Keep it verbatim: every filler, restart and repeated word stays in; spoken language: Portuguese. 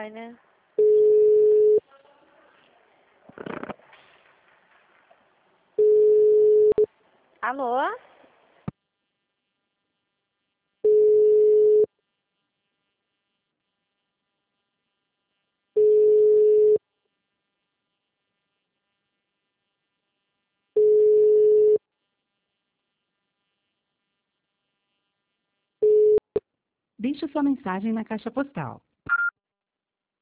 vai, né? Alô? Deixe sua mensagem na caixa postal.